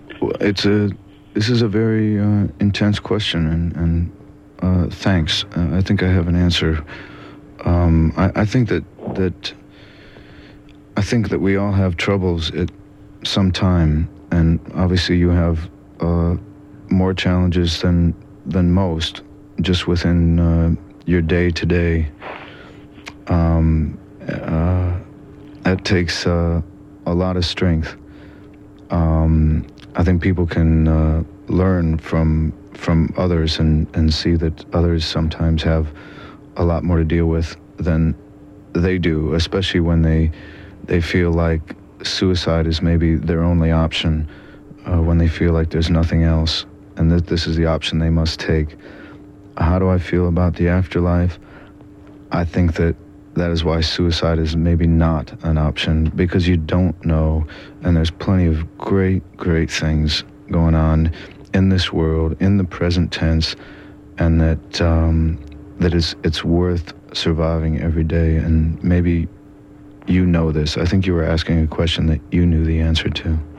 Well, this is a very intense question, and thanks. I think I have an answer. I think that I think that we all have troubles at some time, and obviously you have more challenges than most, just within your day to day. That takes a lot of strength. I think people can learn from others and see that others sometimes have a lot more to deal with than they do, especially when they feel like suicide is maybe their only option, when they feel like there's nothing else and that this is the option they must take. How do I feel about the afterlife? I think that is why suicide is maybe not an option, because you don't know, and there's plenty of great things going on in this world, in the present tense, and it's worth surviving every day. And maybe you know this. I think you were asking a question that you knew the answer to.